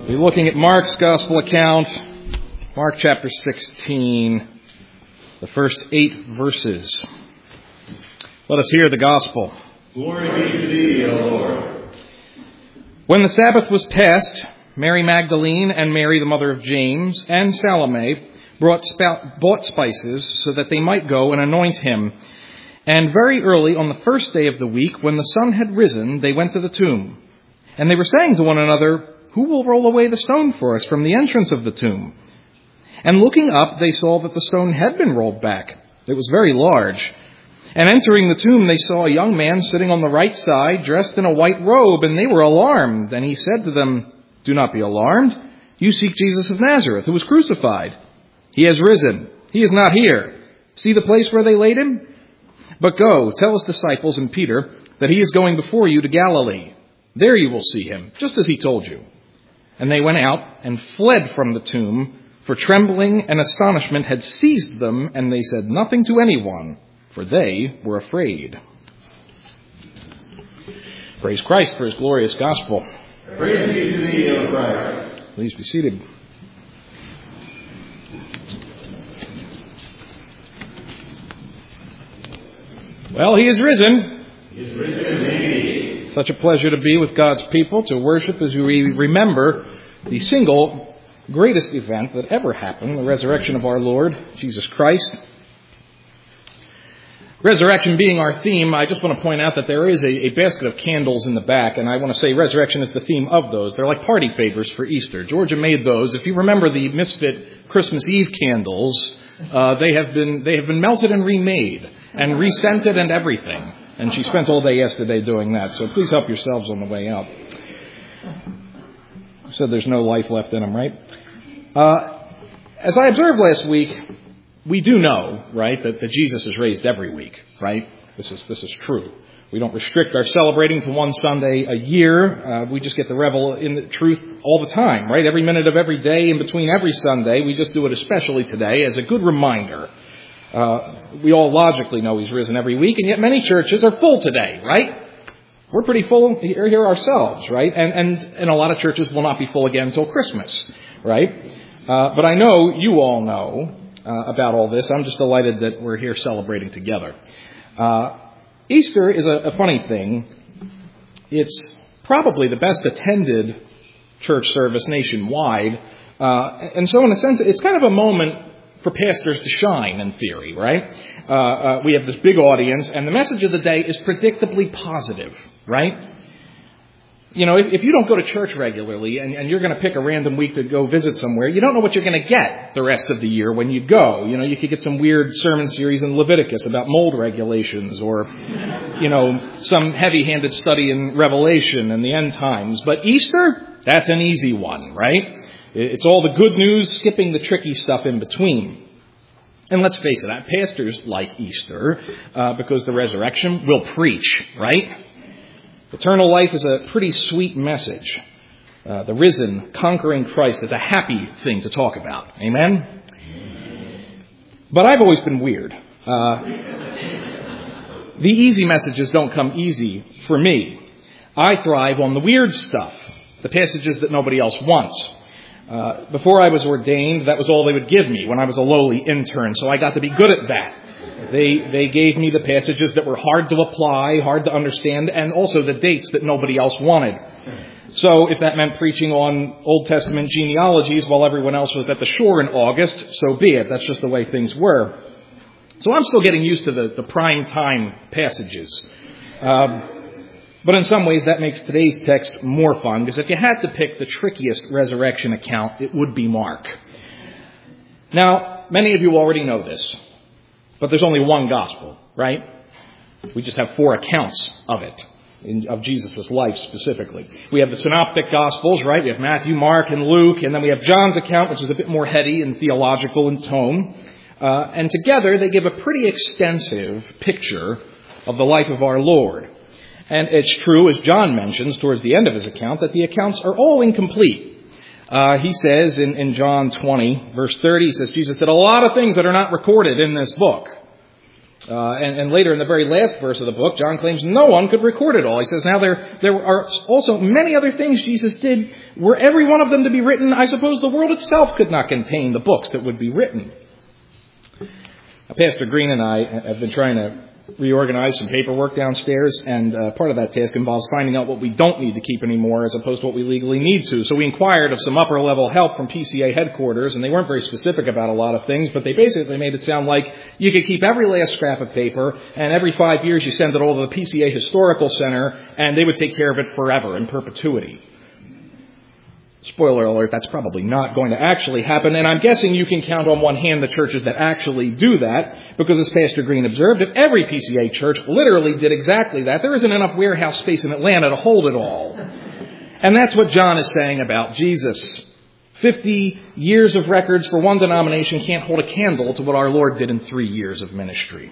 We're looking at Mark's Gospel account, Mark chapter 16, the first 8 verses. Let us hear the Gospel. Glory be to thee, O Lord. When the Sabbath was past, Mary Magdalene and Mary, the mother of James, and Salome bought spices so that they might go and anoint him. And very early on the first day of the week, when the sun had risen, they went to the tomb. And they were saying to one another, "Who will roll away the stone for us from the entrance of the tomb?" And looking up, they saw that the stone had been rolled back. It was very large. And entering the tomb, they saw a young man sitting on the right side, dressed in a white robe, and they were alarmed. And he said to them, "Do not be alarmed. You seek Jesus of Nazareth, who was crucified. He has risen. He is not here. See the place where they laid him? But go, tell his disciples and Peter that he is going before you to Galilee. There you will see him, just as he told you." And they went out and fled from the tomb, for trembling and astonishment had seized them, and they said nothing to anyone, for they were afraid. Praise Christ for his glorious gospel. Praise be to thee, O Christ. Please be seated. Well, he is risen. He is risen indeed. Such a pleasure to be with God's people, to worship as we remember the single greatest event that ever happened, the resurrection of our Lord, Jesus Christ. Resurrection being our theme, I just want to point out that there is a basket of candles in the back, and I want to say resurrection is the theme of those. They're like party favors for Easter. Georgia made those. If you remember the Misfit Christmas Eve candles, they have been melted and remade and rescented and everything. And she spent all day yesterday doing that. So please help yourselves on the way out. Said there's no life left in them, right? As I observed last week, we do know, right, that Jesus is raised every week, right? This is true. We don't restrict our celebrating to one Sunday a year. We just get to revel in the truth all the time, right? Every minute of every day in between every Sunday. We just do it especially today as a good reminder. We all logically know he's risen every week, and yet many churches are full today, right? We're pretty full here ourselves, right? And a lot of churches will not be full again until Christmas, right? But I know you all know about all this. I'm just delighted that we're here celebrating together. Easter is a funny thing. It's probably the best attended church service nationwide. And so in a sense, it's kind of a moment for pastors to shine, in theory, right? We have this big audience, and the message of the day is predictably positive, right? You know, if you don't go to church regularly and you're going to pick a random week to go visit somewhere, you don't know what you're going to get the rest of the year when you go. You know, you could get some weird sermon series in Leviticus about mold regulations or, you know, some heavy-handed study in Revelation and the end times. But Easter, that's an easy one, right? It's all the good news, skipping the tricky stuff in between. And let's face it, pastors like Easter because the resurrection will preach, right? Eternal life is a pretty sweet message. The risen, conquering Christ is a happy thing to talk about. Amen? But I've always been weird. The easy messages don't come easy for me. I thrive on the weird stuff, the passages that nobody else wants. Before I was ordained, that was all they would give me when I was a lowly intern, so I got to be good at that. They gave me the passages that were hard to apply, hard to understand, and also the dates that nobody else wanted. So if that meant preaching on Old Testament genealogies while everyone else was at the shore in August, so be it. That's just the way things were. So I'm still getting used to the prime time passages. But in some ways, that makes today's text more fun, because if you had to pick the trickiest resurrection account, it would be Mark. Now, many of you already know this, but there's only one gospel, right? We just have 4 accounts of it, of Jesus' life specifically. We have the synoptic gospels, right? We have Matthew, Mark, and Luke, and then we have John's account, which is a bit more heady and theological in tone. And together, they give a pretty extensive picture of the life of our Lord. And it's true, as John mentions towards the end of his account, that the accounts are all incomplete. He says in John 20, verse 30, he says, Jesus did a lot of things that are not recorded in this book. And later in the very last verse of the book, John claims no one could record it all. He says, now there are also many other things Jesus did. Were every one of them to be written, I suppose the world itself could not contain the books that would be written. Now, Pastor Green and I have been trying to reorganize some paperwork downstairs, and part of that task involves finding out what we don't need to keep anymore as opposed to what we legally need to. So we inquired of some upper-level help from PCA headquarters, and they weren't very specific about a lot of things, but they basically made it sound like you could keep every last scrap of paper, and every 5 years you send it all to the PCA Historical Center, and they would take care of it forever, in perpetuity. Spoiler alert, that's probably not going to actually happen, and I'm guessing you can count on one hand the churches that actually do that, because as Pastor Green observed, if every PCA church literally did exactly that, there isn't enough warehouse space in Atlanta to hold it all. And that's what John is saying about Jesus. 50 years of records for one denomination can't hold a candle to what our Lord did in 3 years of ministry.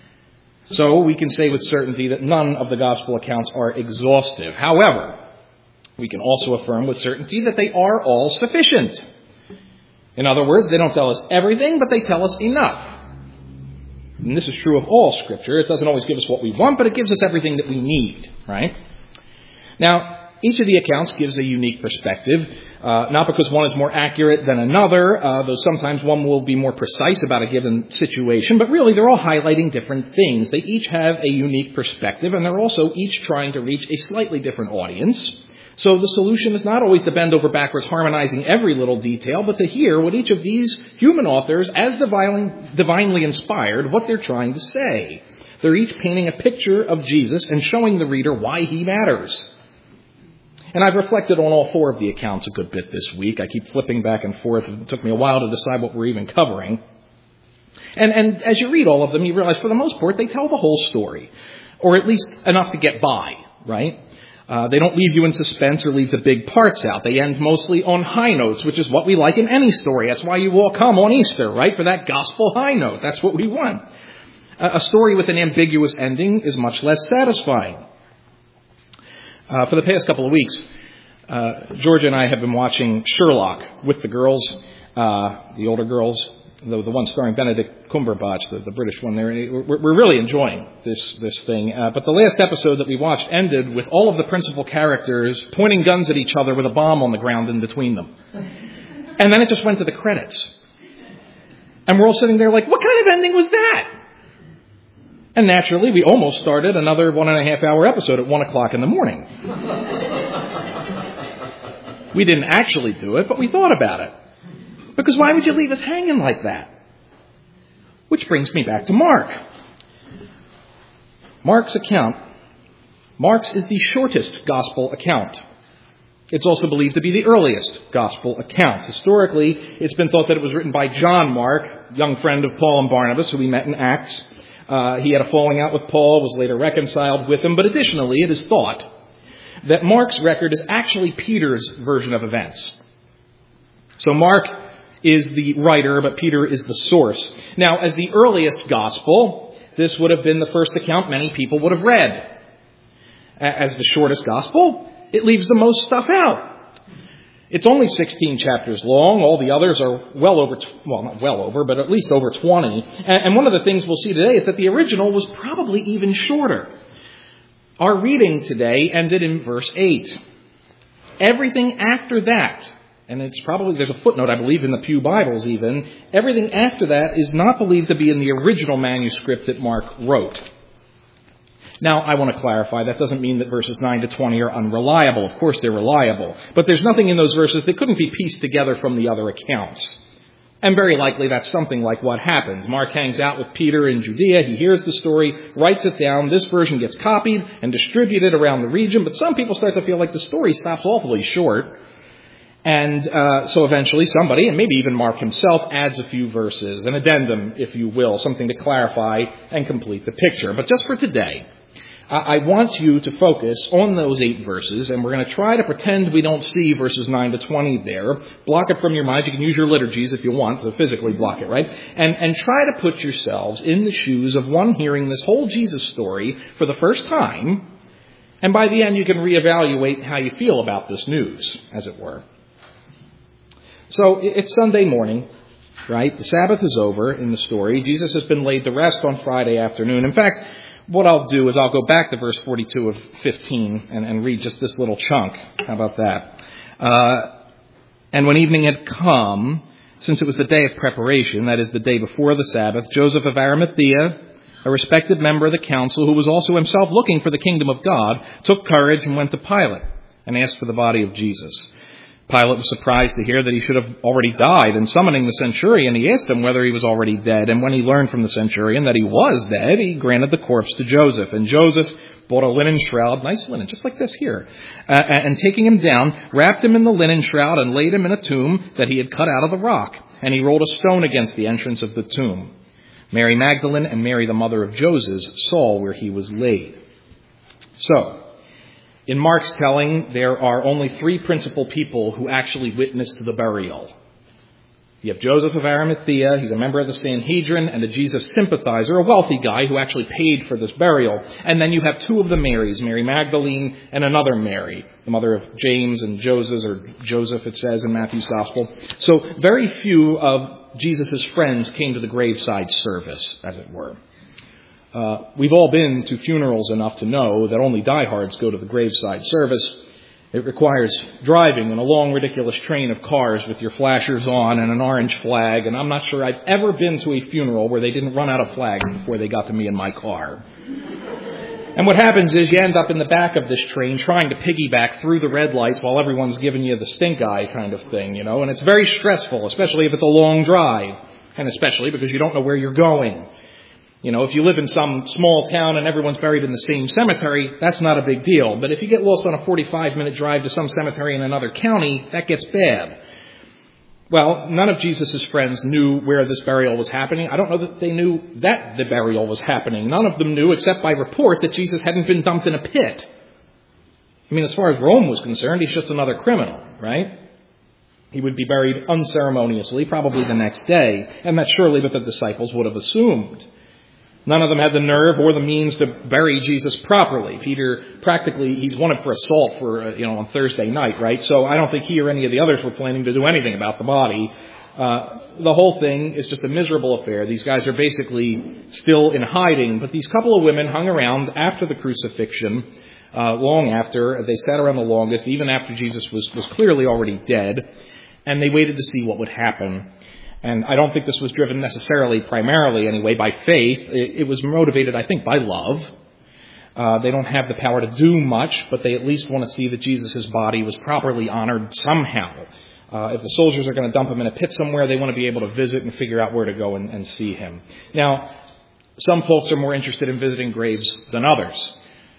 So we can say with certainty that none of the gospel accounts are exhaustive. However, we can also affirm with certainty that they are all sufficient. In other words, they don't tell us everything, but they tell us enough. And this is true of all Scripture. It doesn't always give us what we want, but it gives us everything that we need, right? Now, each of the accounts gives a unique perspective, not because one is more accurate than another, though sometimes one will be more precise about a given situation, but really they're all highlighting different things. They each have a unique perspective, and they're also each trying to reach a slightly different audience. So the solution is not always to bend over backwards harmonizing every little detail, but to hear what each of these human authors, as divinely inspired, what they're trying to say. They're each painting a picture of Jesus and showing the reader why he matters. And I've reflected on all 4 of the accounts a good bit this week. I keep flipping back and forth. It took me a while to decide what we're even covering. And as you read all of them, you realize for the most part, they tell the whole story. Or at least enough to get by, right? They don't leave you in suspense or leave the big parts out. They end mostly on high notes, which is what we like in any story. That's why you all come on Easter, right? For that gospel high note. That's what we want. A story with an ambiguous ending is much less satisfying. For the past couple of weeks, Georgia and I have been watching Sherlock with the girls, the older girls, the one starring Benedict Cumberbatch, the British one there. We're really enjoying this thing. But the last episode that we watched ended with all of the principal characters pointing guns at each other with a bomb on the ground in between them. And then it just went to the credits. And we're all sitting there like, what kind of ending was that? And naturally, we almost started another 1.5 hour episode at 1 o'clock in the morning. We didn't actually do it, but we thought about it. Because why would you leave us hanging like that? Which brings me back to Mark. Mark's account. Mark's is the shortest gospel account. It's also believed to be the earliest gospel account. Historically, it's been thought that it was written by John Mark, young friend of Paul and Barnabas, who we met in Acts. He had a falling out with Paul, was later reconciled with him. But additionally, it is thought that Mark's record is actually Peter's version of events. So Mark is the writer, but Peter is the source. Now, as the earliest gospel, this would have been the first account many people would have read. As the shortest gospel, it leaves the most stuff out. It's only 16 chapters long. All the others are but at least over 20. And one of the things we'll see today is that the original was probably even shorter. Our reading today ended in verse 8. Everything after that, and there's a footnote, I believe, in the Pew Bibles even, everything after that is not believed to be in the original manuscript that Mark wrote. Now, I want to clarify, that doesn't mean that verses 9 to 20 are unreliable. Of course, they're reliable. But there's nothing in those verses that couldn't be pieced together from the other accounts. And very likely that's something like what happens. Mark hangs out with Peter in Judea. He hears the story, writes it down. This version gets copied and distributed around the region. But some people start to feel like the story stops awfully short. And so eventually somebody, and maybe even Mark himself, adds a few verses, an addendum, if you will, something to clarify and complete the picture. But just for today, I want you to focus on those 8 verses, and we're going to try to pretend we don't see verses 9 to 20 there. Block it from your minds. You can use your liturgies if you want to physically block it, right? And try to put yourselves in the shoes of one hearing this whole Jesus story for the first time, and by the end you can reevaluate how you feel about this news, as it were. So it's Sunday morning, right? The Sabbath is over in the story. Jesus has been laid to rest on Friday afternoon. In fact, what I'll do is I'll go back to verse 42 of 15 and read just this little chunk. How about that? And when evening had come, since it was the day of preparation, that is the day before the Sabbath, Joseph of Arimathea, a respected member of the council, who was also himself looking for the kingdom of God, took courage and went to Pilate and asked for the body of Jesus. Pilate was surprised to hear that he should have already died, and summoning the centurion, he asked him whether he was already dead. And when he learned from the centurion that he was dead, he granted the corpse to Joseph. And Joseph bought a linen shroud, nice linen, just like this here, and taking him down, wrapped him in the linen shroud and laid him in a tomb that he had cut out of the rock. And he rolled a stone against the entrance of the tomb. Mary Magdalene and Mary, the mother of Joseph, saw where he was laid. So, in Mark's telling, there are only three principal people who actually witnessed the burial. You have Joseph of Arimathea, he's a member of the Sanhedrin, and a Jesus sympathizer, a wealthy guy who actually paid for this burial. And then you have two of the Marys, Mary Magdalene and another Mary, the mother of James and Joseph, or Joseph it says in Matthew's Gospel. So very few of Jesus' friends came to the graveside service, as it were. We've all been to funerals enough to know that only diehards go to the graveside service. It requires driving in a long, ridiculous train of cars with your flashers on and an orange flag. And I'm not sure I've ever been to a funeral where they didn't run out of flags before they got to me in my car. And what happens is you end up in the back of this train trying to piggyback through the red lights while everyone's giving you the stink eye kind of thing, you know. And it's very stressful, especially if it's a long drive. And especially because you don't know where you're going. You know, if you live in some small town and everyone's buried in the same cemetery, that's not a big deal. But if you get lost on a 45-minute drive to some cemetery in another county, that gets bad. Well, none of Jesus' friends knew where this burial was happening. I don't know that they knew that the burial was happening. None of them knew, except by report, that Jesus hadn't been dumped in a pit. I mean, as far as Rome was concerned, he's just another criminal, right? He would be buried unceremoniously, probably the next day, and that's surely what the disciples would have assumed. None of them had the nerve or the means to bury Jesus properly. Peter, practically, he's wanted for assault on Thursday night, right? So I don't think he or any of the others were planning to do anything about the body. The whole thing is just a miserable affair. These guys are basically still in hiding, but these couple of women hung around after the crucifixion, long after. They sat around the longest, even after Jesus was clearly already dead, and they waited to see what would happen. And I don't think this was driven necessarily, primarily anyway, by faith. It was motivated, I think, by love. They don't have the power to do much, but they at least want to see that Jesus' body was properly honored somehow. If the soldiers are going to dump him in a pit somewhere, they want to be able to visit and figure out where to go and see him. Now, some folks are more interested in visiting graves than others.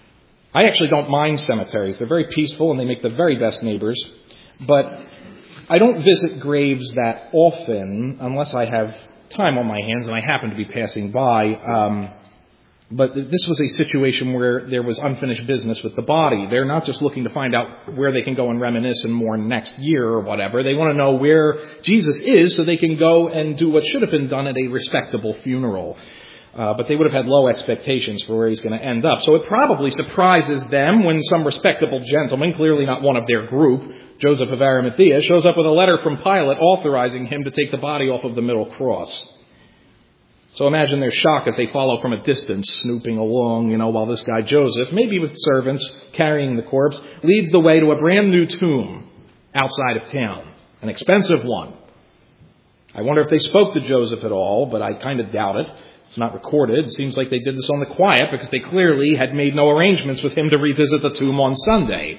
I actually don't mind cemeteries. They're very peaceful and they make the very best neighbors. But I don't visit graves that often unless I have time on my hands and I happen to be passing by. But this was a situation where there was unfinished business with the body. They're not just looking to find out where they can go and reminisce and mourn next year or whatever. They want to know where Jesus is so they can go and do what should have been done at a respectable funeral. But they would have had low expectations for where he's going to end up. So it probably surprises them when some respectable gentleman, clearly not one of their group, Joseph of Arimathea, shows up with a letter from Pilate authorizing him to take the body off of the middle cross. So imagine their shock as they follow from a distance, snooping along, while this guy Joseph, maybe with servants carrying the corpse, leads the way to a brand new tomb outside of town, an expensive one. I wonder if they spoke to Joseph at all, but I kind of doubt it. It's not recorded. It seems like they did this on the quiet because they clearly had made no arrangements with him to revisit the tomb on Sunday.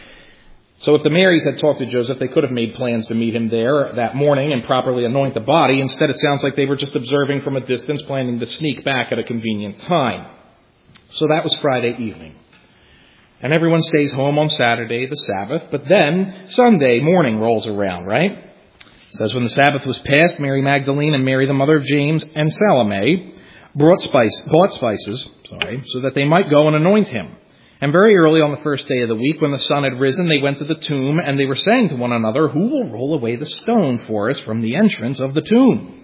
So if the Marys had talked to Joseph, they could have made plans to meet him there that morning and properly anoint the body. Instead, it sounds like they were just observing from a distance, planning to sneak back at a convenient time. So that was Friday evening. And everyone stays home on Saturday, the Sabbath. But then Sunday morning rolls around, right? It says, when the Sabbath was past, Mary Magdalene and Mary, the mother of James, and Salome bought spices, so that they might go and anoint him. And very early on the first day of the week, when the sun had risen, they went to the tomb, and they were saying to one another, who will roll away the stone for us from the entrance of the tomb?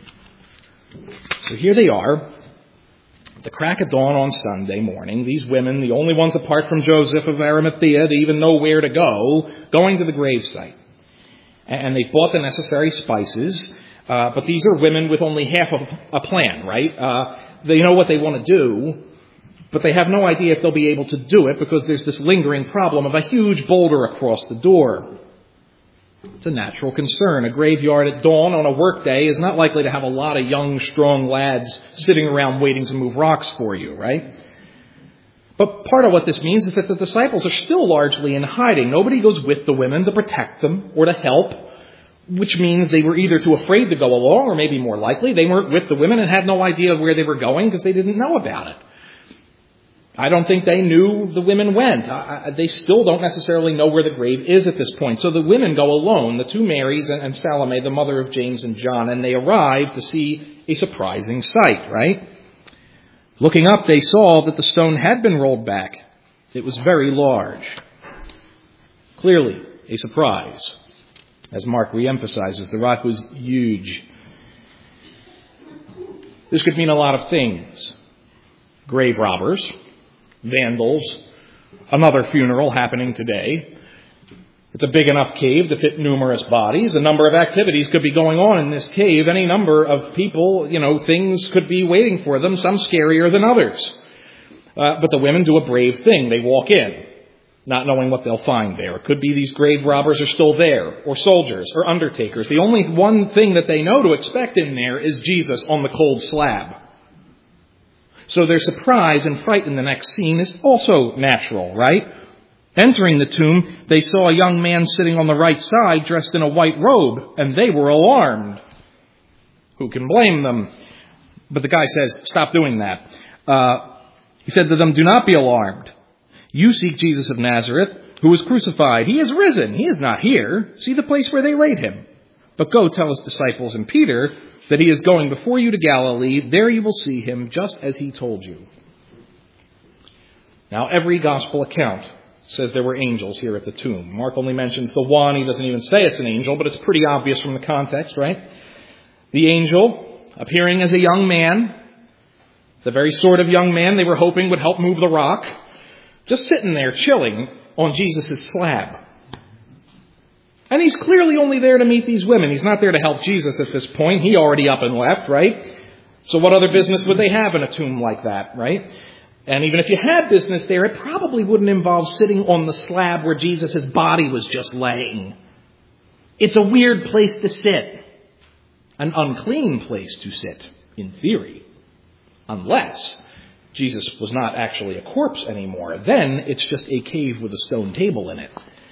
So here they are, at the crack of dawn on Sunday morning, these women, the only ones apart from Joseph of Arimathea to even know where to go, going to the gravesite. And they bought the necessary spices. But these are women with only half of a plan, right? They know what they want to do, but they have no idea if they'll be able to do it because there's this lingering problem of a huge boulder across the door. It's a natural concern. A graveyard at dawn on a workday is not likely to have a lot of young, strong lads sitting around waiting to move rocks for you, right? But part of what this means is that the disciples are still largely in hiding. Nobody goes with the women to protect them or to help, which means they were either too afraid to go along or maybe more likely they weren't with the women and had no idea where they were going because they didn't know about it. I don't think they knew the women went. They still don't necessarily know where the grave is at this point. So the women go alone, the two Marys and Salome, the mother of James and John, and they arrive to see a surprising sight, right? Looking up, they saw that the stone had been rolled back. It was very large. Clearly, a surprise. As Mark reemphasizes, the rock was huge. This could mean a lot of things. Grave robbers, vandals, another funeral happening today. It's a big enough cave to fit numerous bodies. A number of activities could be going on in this cave. Any number of people, things could be waiting for them, some scarier than others. But the women do a brave thing. They walk in, not knowing what they'll find there. It could be these grave robbers are still there, or soldiers, or undertakers. The only one thing that they know to expect in there is Jesus on the cold slab. So their surprise and fright in the next scene is also natural, right? Entering the tomb, they saw a young man sitting on the right side dressed in a white robe, and they were alarmed. Who can blame them? But the guy says, stop doing that. He said to them, do not be alarmed. You seek Jesus of Nazareth, who was crucified. He is risen. He is not here. See the place where they laid him. But go tell his disciples and Peter that he is going before you to Galilee. There you will see him, just as he told you. Now, every gospel account says there were angels here at the tomb. Mark only mentions the one. He doesn't even say it's an angel, but it's pretty obvious from the context, right? The angel appearing as a young man, the very sort of young man they were hoping would help move the rock, just sitting there chilling on Jesus' slab. And he's clearly only there to meet these women. He's not there to help Jesus at this point. He already up and left, right? So what other business would they have in a tomb like that, right? And even if you had business there, it probably wouldn't involve sitting on the slab where Jesus' body was just laying. It's a weird place to sit. An unclean place to sit, in theory. Unless Jesus was not actually a corpse anymore. Then it's just a cave with a stone table in it.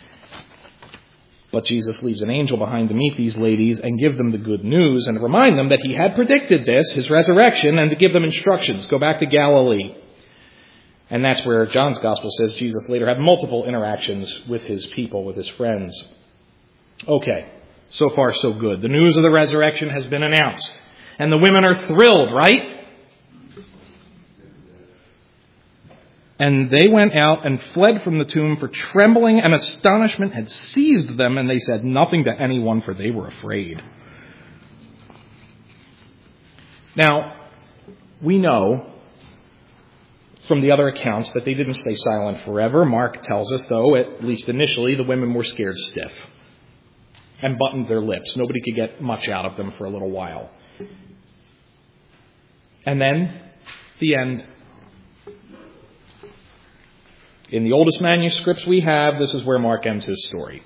But Jesus leaves an angel behind to meet these ladies and give them the good news and remind them that he had predicted this, his resurrection, and to give them instructions. Go back to Galilee. And that's where John's gospel says Jesus later had multiple interactions with his people, with his friends. Okay, so far so good. The news of the resurrection has been announced. And the women are thrilled, right? And they went out and fled from the tomb, for trembling and astonishment had seized them, and they said nothing to anyone, for they were afraid. Now, we know from the other accounts that they didn't stay silent forever. Mark tells us, though, at least initially, the women were scared stiff and buttoned their lips. Nobody could get much out of them for a little while. And then, the end. In the oldest manuscripts we have, this is where Mark ends his story.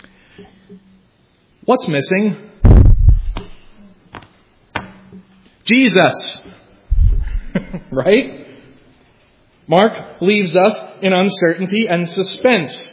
What's missing? Jesus. Right? Mark leaves us in uncertainty and suspense.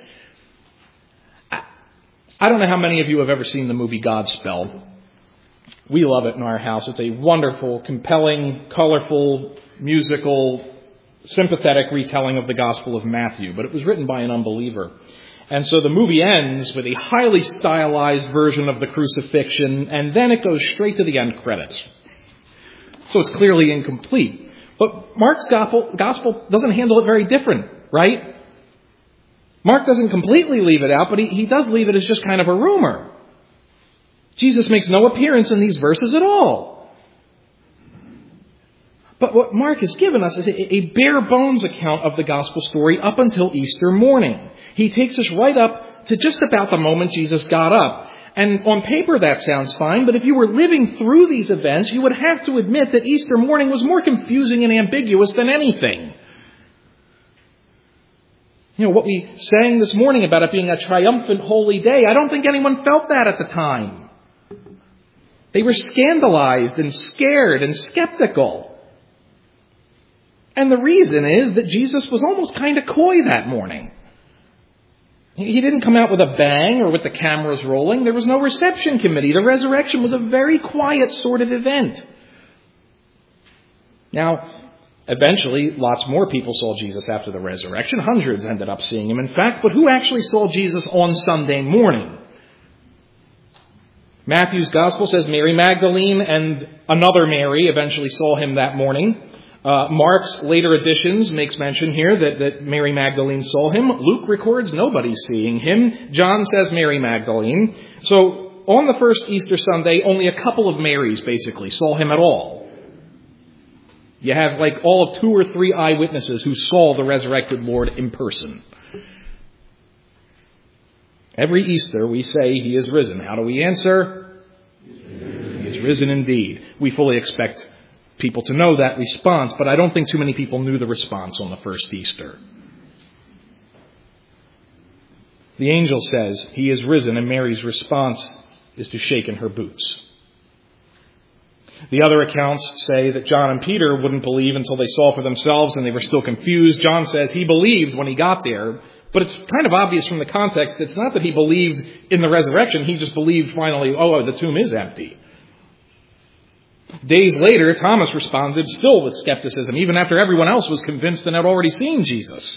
I don't know how many of you have ever seen the movie Godspell. We love it in our house. It's a wonderful, compelling, colorful, musical, sympathetic retelling of the Gospel of Matthew, but it was written by an unbeliever. And so the movie ends with a highly stylized version of the crucifixion, and then it goes straight to the end credits. So it's clearly incomplete. But Mark's gospel doesn't handle it very different, right? Mark doesn't completely leave it out, but he does leave it as just kind of a rumor. Jesus makes no appearance in these verses at all. But what Mark has given us is a bare bones account of the gospel story up until Easter morning. He takes us right up to just about the moment Jesus got up. And on paper that sounds fine, but if you were living through these events, you would have to admit that Easter morning was more confusing and ambiguous than anything. You know, what we sang this morning about it being a triumphant holy day, I don't think anyone felt that at the time. They were scandalized and scared and skeptical. And the reason is that Jesus was almost kind of coy that morning. He didn't come out with a bang or with the cameras rolling. There was no reception committee. The resurrection was a very quiet sort of event. Now, eventually, lots more people saw Jesus after the resurrection. Hundreds ended up seeing him, in fact. But who actually saw Jesus on Sunday morning? Matthew's Gospel says Mary Magdalene and another Mary eventually saw him that morning. Mark's later editions makes mention here that Mary Magdalene saw him. Luke records nobody seeing him. John says Mary Magdalene. So on the first Easter Sunday, only a couple of Marys basically saw him at all. You have like all of 2 or 3 eyewitnesses who saw the resurrected Lord in person. Every Easter we say he is risen. How do we answer? He is risen indeed. We fully expect people to know that response, but I don't think too many people knew the response on the first Easter. The angel says he is risen, and Mary's response is to shake in her boots. The other accounts say that John and Peter wouldn't believe until they saw for themselves, and they were still confused. John says he believed when he got there, but it's kind of obvious from the context. It's not that he believed in the resurrection. He just believed finally, the tomb is empty. Days later, Thomas responded still with skepticism, even after everyone else was convinced and had already seen Jesus.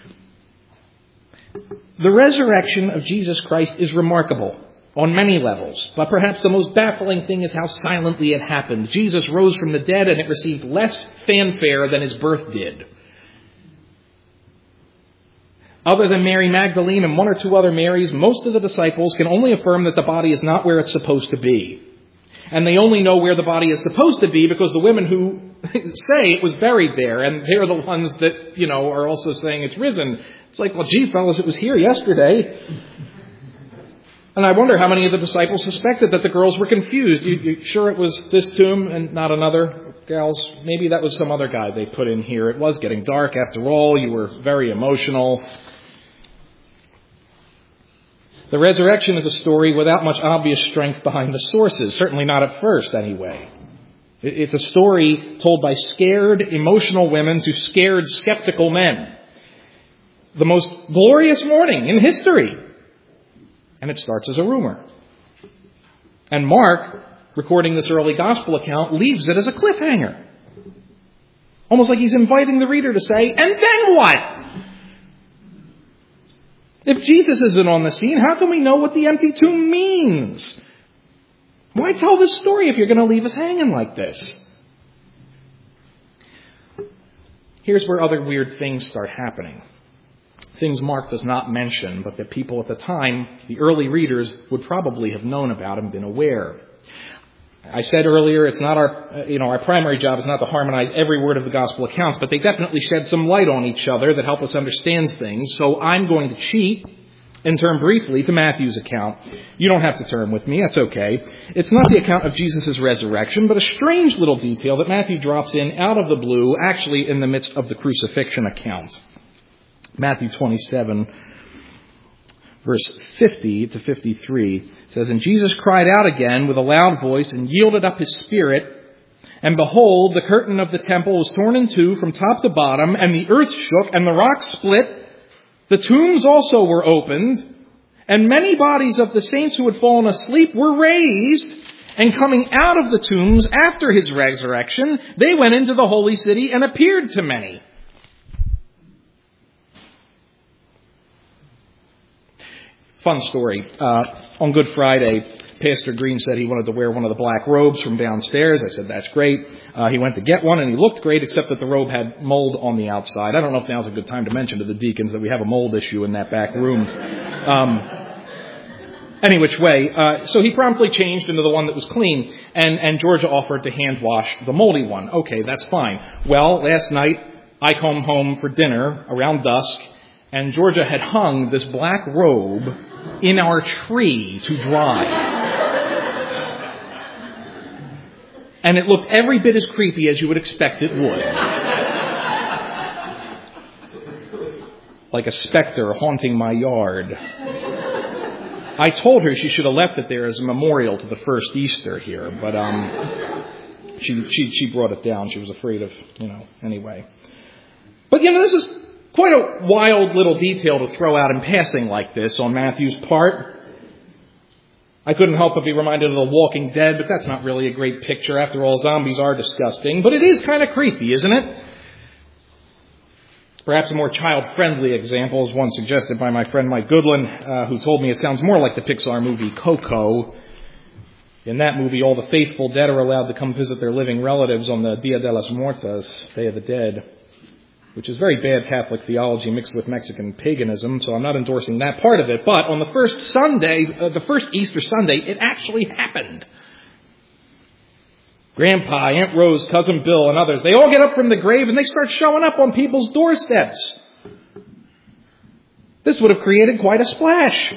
The resurrection of Jesus Christ is remarkable on many levels, but perhaps the most baffling thing is how silently it happened. Jesus rose from the dead, and it received less fanfare than his birth did. Other than Mary Magdalene and 1 or 2 other Marys, most of the disciples can only affirm that the body is not where it's supposed to be. And they only know where the body is supposed to be because the women who say it was buried there, and they're the ones that, are also saying it's risen. It's like, well, gee, fellas, it was here yesterday. And I wonder how many of the disciples suspected that the girls were confused. You sure it was this tomb and not another? Gals, maybe that was some other guy they put in here. It was getting dark after all. You were very emotional. The resurrection is a story without much obvious strength behind the sources, certainly not at first anyway. It's a story told by scared, emotional women to scared, skeptical men. The most glorious morning in history. And it starts as a rumor. And Mark, recording this early gospel account, leaves it as a cliffhanger. Almost like he's inviting the reader to say, and then what? If Jesus isn't on the scene, how can we know what the empty tomb means? Why tell this story if you're going to leave us hanging like this? Here's where other weird things start happening. Things Mark does not mention, but that people at the time, the early readers, would probably have known about and been aware. I said earlier, it's not our primary job is not to harmonize every word of the gospel accounts, but they definitely shed some light on each other that help us understand things. So I'm going to cheat and turn briefly to Matthew's account. You don't have to turn with me, that's okay. It's not the account of Jesus' resurrection, but a strange little detail that Matthew drops in out of the blue, actually in the midst of the crucifixion account. Matthew 27, verse 50 to 53 says, And Jesus cried out again with a loud voice and yielded up his spirit. And behold, the curtain of the temple was torn in two from top to bottom, and the earth shook, and the rocks split. The tombs also were opened, and many bodies of the saints who had fallen asleep were raised. And coming out of the tombs after his resurrection, they went into the holy city and appeared to many. Fun story. On Good Friday, Pastor Green said he wanted to wear one of the black robes from downstairs. I said, that's great. He went to get one, and he looked great, except that the robe had mold on the outside. I don't know if now's a good time to mention to the deacons that we have a mold issue in that back room. Any which way, so he promptly changed into the one that was clean, and Georgia offered to hand wash the moldy one. Okay, that's fine. Well, last night, I come home for dinner around dusk, and Georgia had hung this black robe in our tree to dry. And it looked every bit as creepy as you would expect it would. Like a specter haunting my yard. I told her she should have left it there as a memorial to the first Easter here, but she brought it down. She was afraid of, anyway. But, this is quite a wild little detail to throw out in passing like this on Matthew's part. I couldn't help but be reminded of The Walking Dead, but that's not really a great picture. After all, zombies are disgusting, but it is kind of creepy, isn't it? Perhaps a more child-friendly example is one suggested by my friend Mike Goodlin, who told me it sounds more like the Pixar movie Coco. In that movie, all the faithful dead are allowed to come visit their living relatives on the Dia de los Muertos, Day of the Dead, which is very bad Catholic theology mixed with Mexican paganism, so I'm not endorsing that part of it. But on the first Easter Sunday, it actually happened. Grandpa, Aunt Rose, Cousin Bill, and others, they all get up from the grave and they start showing up on people's doorsteps. This would have created quite a splash.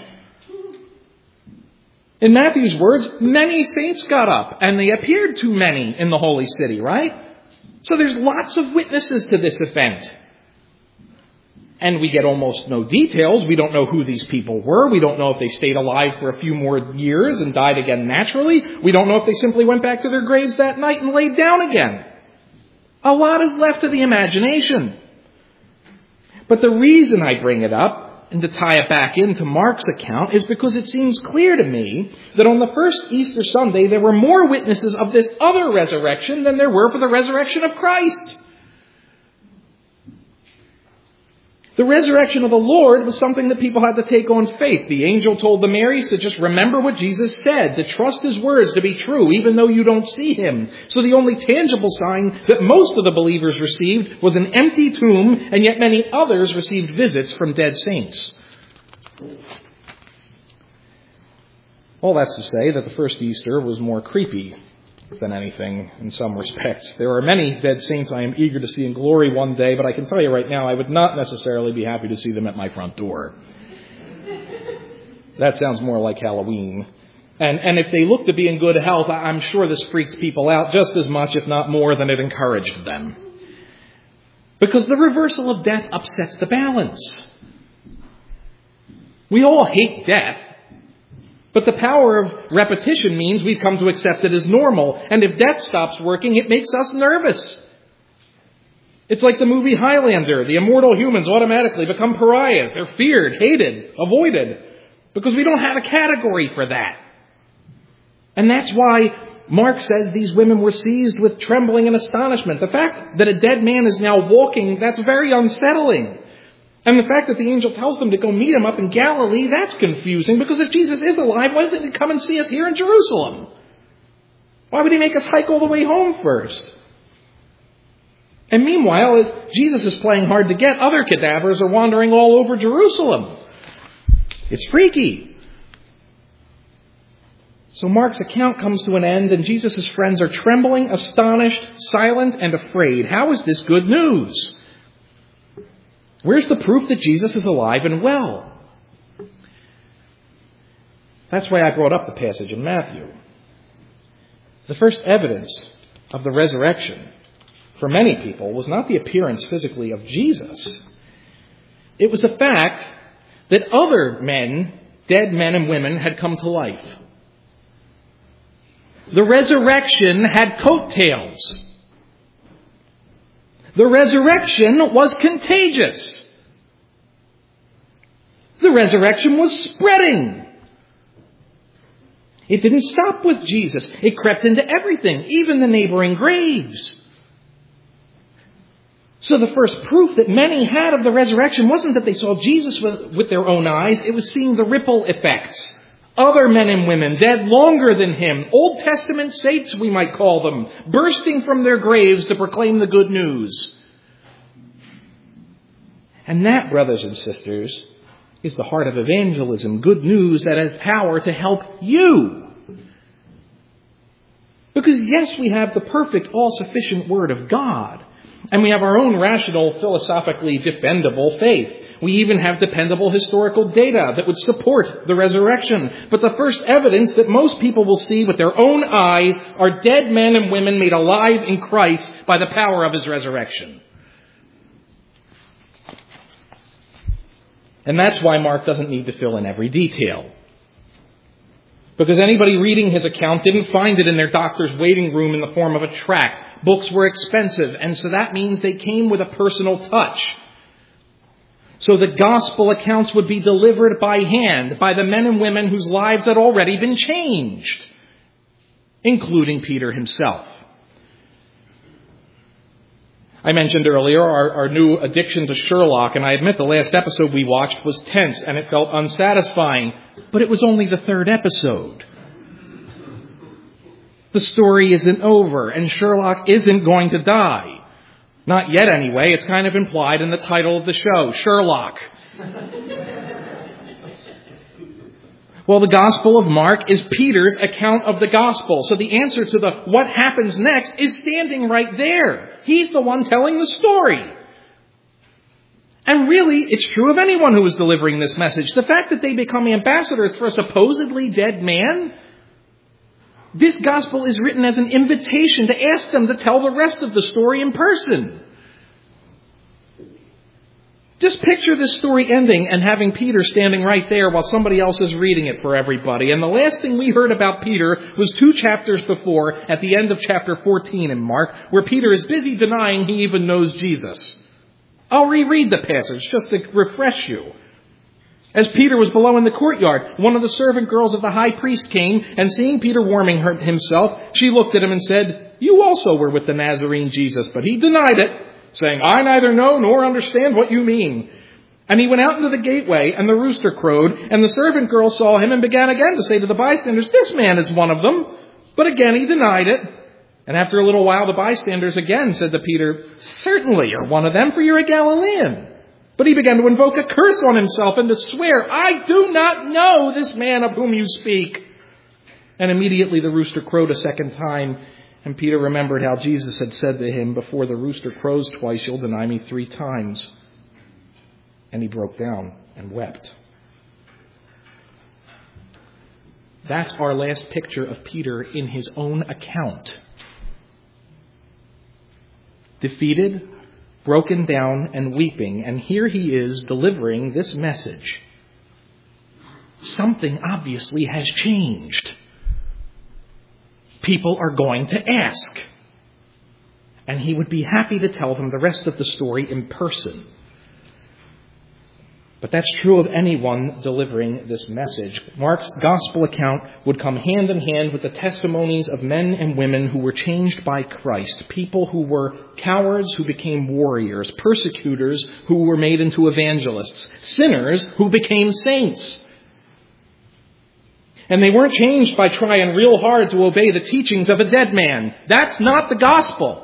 In Matthew's words, many saints got up, and they appeared to many in the holy city, right? So there's lots of witnesses to this event. And we get almost no details. We don't know who these people were. We don't know if they stayed alive for a few more years and died again naturally. We don't know if they simply went back to their graves that night and laid down again. A lot is left to the imagination. But the reason I bring it up, and to tie it back into Mark's account, is because it seems clear to me that on the first Easter Sunday there were more witnesses of this other resurrection than there were for the resurrection of Christ. The resurrection of the Lord was something that people had to take on faith. The angel told the Marys to just remember what Jesus said, to trust his words to be true, even though you don't see him. So the only tangible sign that most of the believers received was an empty tomb, and yet many others received visits from dead saints. All that's to say that the first Easter was more creepy than anything in some respects. There are many dead saints I am eager to see in glory one day, but I can tell you right now, I would not necessarily be happy to see them at my front door. That sounds more like Halloween. And if they look to be in good health, I'm sure this freaked people out just as much, if not more, than it encouraged them. Because the reversal of death upsets the balance. We all hate death. But the power of repetition means we've come to accept it as normal. And if death stops working, it makes us nervous. It's like the movie Highlander. The immortal humans automatically become pariahs. They're feared, hated, avoided. Because we don't have a category for that. And that's why Mark says these women were seized with trembling and astonishment. The fact that a dead man is now walking, that's very unsettling. And the fact that the angel tells them to go meet him up in Galilee, that's confusing, because if Jesus is alive, why doesn't he come and see us here in Jerusalem? Why would he make us hike all the way home first? And meanwhile, as Jesus is playing hard to get, other cadavers are wandering all over Jerusalem. It's freaky. So Mark's account comes to an end, and Jesus' friends are trembling, astonished, silent, and afraid. How is this good news? Where's the proof that Jesus is alive and well? That's why I brought up the passage in Matthew. The first evidence of the resurrection for many people was not the appearance physically of Jesus. It was the fact that other men, dead men and women, had come to life. The resurrection had coattails. The resurrection was contagious. The resurrection was spreading. It didn't stop with Jesus. It crept into everything, even the neighboring graves. So the first proof that many had of the resurrection wasn't that they saw Jesus with their own eyes. It was seeing the ripple effects. Other men and women dead longer than him, Old Testament saints we might call them, bursting from their graves to proclaim the good news. And that, brothers and sisters, is the heart of evangelism. Good news that has power to help you. Because yes, we have the perfect, all-sufficient Word of God. And we have our own rational, philosophically defendable faith. We even have dependable historical data that would support the resurrection. But the first evidence that most people will see with their own eyes are dead men and women made alive in Christ by the power of his resurrection. And that's why Mark doesn't need to fill in every detail. Because anybody reading his account didn't find it in their doctor's waiting room in the form of a tract. Books were expensive, and so that means they came with a personal touch. So the gospel accounts would be delivered by hand by the men and women whose lives had already been changed, including Peter himself. I mentioned earlier our new addiction to Sherlock, and I admit the last episode we watched was tense and it felt unsatisfying, but it was only the third episode. The story isn't over, and Sherlock isn't going to die. Not yet anyway. It's kind of implied in the title of the show, Sherlock. Well, the Gospel of Mark is Peter's account of the Gospel. So the answer to the what happens next is standing right there. He's the one telling the story. And really, it's true of anyone who is delivering this message. The fact that they become ambassadors for a supposedly dead man, this Gospel is written as an invitation to ask them to tell the rest of the story in person. Just picture this story ending and having Peter standing right there while somebody else is reading it for everybody. And the last thing we heard about Peter was 2 chapters before, at the end of chapter 14 in Mark, where Peter is busy denying he even knows Jesus. I'll reread the passage just to refresh you. As Peter was below in the courtyard, one of the servant girls of the high priest came, and seeing Peter warming himself, she looked at him and said, "You also were with the Nazarene Jesus." But he denied it, saying, "I neither know nor understand what you mean." And he went out into the gateway, and the rooster crowed, and the servant girl saw him and began again to say to the bystanders, "This man is one of them." But again he denied it. And after a little while the bystanders again said to Peter, "Certainly you're one of them, for you're a Galilean." But he began to invoke a curse on himself and to swear, "I do not know this man of whom you speak." And immediately the rooster crowed a second time. And Peter remembered how Jesus had said to him, "Before the rooster crows twice, you'll deny me 3 times. And he broke down and wept. That's our last picture of Peter in his own account. Defeated, broken down, and weeping. And here he is delivering this message. Something obviously has changed. People are going to ask. And he would be happy to tell them the rest of the story in person. But that's true of anyone delivering this message. Mark's gospel account would come hand in hand with the testimonies of men and women who were changed by Christ. People who were cowards who became warriors. Persecutors who were made into evangelists. Sinners who became saints. And they weren't changed by trying real hard to obey the teachings of a dead man. That's not the gospel.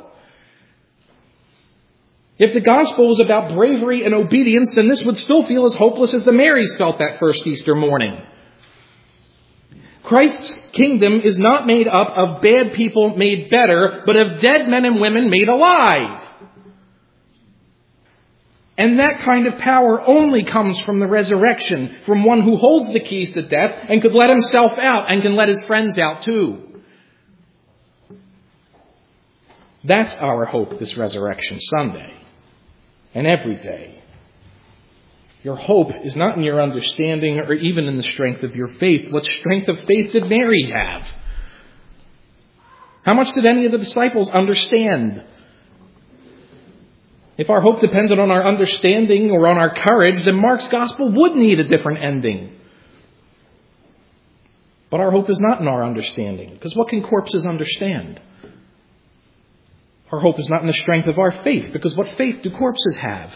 If the gospel was about bravery and obedience, then this would still feel as hopeless as the Marys felt that first Easter morning. Christ's kingdom is not made up of bad people made better, but of dead men and women made alive. And that kind of power only comes from the resurrection, from one who holds the keys to death and could let himself out and can let his friends out too. That's our hope this Resurrection Sunday. And every day. Your hope is not in your understanding or even in the strength of your faith. What strength of faith did Mary have? How much did any of the disciples understand? If our hope depended on our understanding or on our courage, then Mark's gospel would need a different ending. But our hope is not in our understanding, because what can corpses understand? Our hope is not in the strength of our faith, because what faith do corpses have?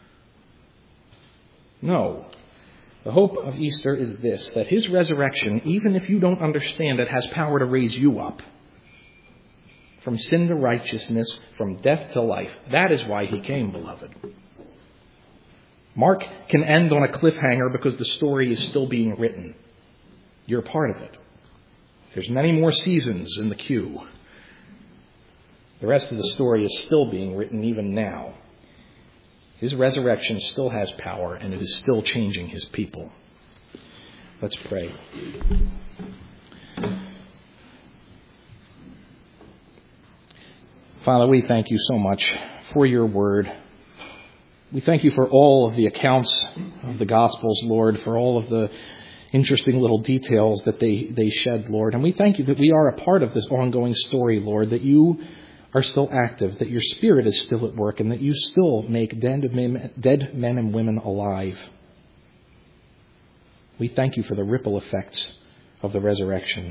No. The hope of Easter is this, that his resurrection, even if you don't understand it, has power to raise you up. From sin to righteousness, from death to life. That is why he came, beloved. Mark can end on a cliffhanger because the story is still being written. You're a part of it. There's many more seasons in the queue. The rest of the story is still being written even now. His resurrection still has power, and it is still changing His people. Let's pray. Father, we thank you so much for your word. We thank you for all of the accounts of the Gospels, Lord, for all of the interesting little details that they shed, Lord. And we thank you that we are a part of this ongoing story, Lord, that you are still active, that your Spirit is still at work, and that you still make dead men and women alive. We thank you for the ripple effects of the resurrection.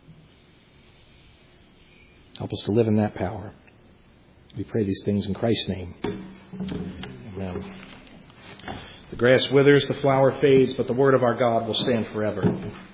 Help us to live in that power. We pray these things in Christ's name. Amen. The grass withers, the flower fades, but the word of our God will stand forever.